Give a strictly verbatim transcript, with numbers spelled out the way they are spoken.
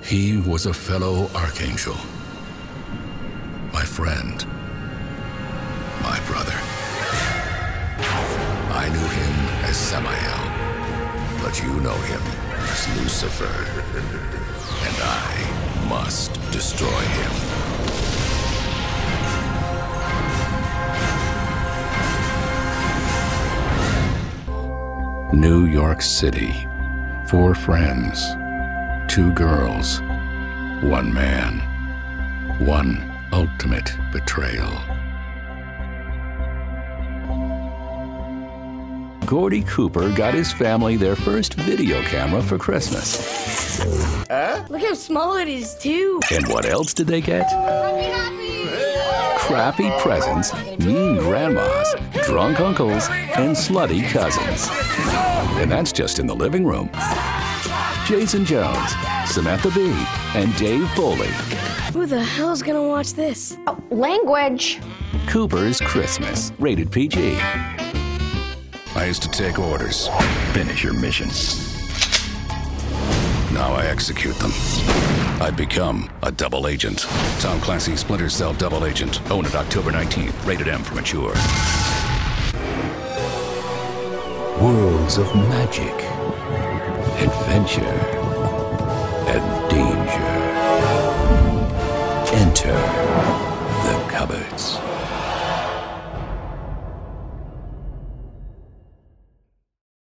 He was a fellow Archangel. My friend. My brother. I knew him as Samael, but you know him as Lucifer. And I must destroy him. New York City. Four friends. Two girls. One man. One ultimate betrayal. Gordy Cooper got his family their first video camera for Christmas. Huh? Look how small it is, too. And what else did they get? Happy, happy. Crappy presents, mean grandmas, drunk uncles, and slutty cousins. And that's just in the living room. Jason Jones, Samantha Bee, and Dave Foley. Who the hell's gonna watch this? Oh, language. Cooper's Christmas, rated P G. I used to take orders, finish your mission. Now I execute them. I've become a double agent. Tom Clancy's Splinter Cell Double Agent. Own it October nineteenth. Rated M for mature. Worlds of magic, adventure, and danger. Enter the cupboards.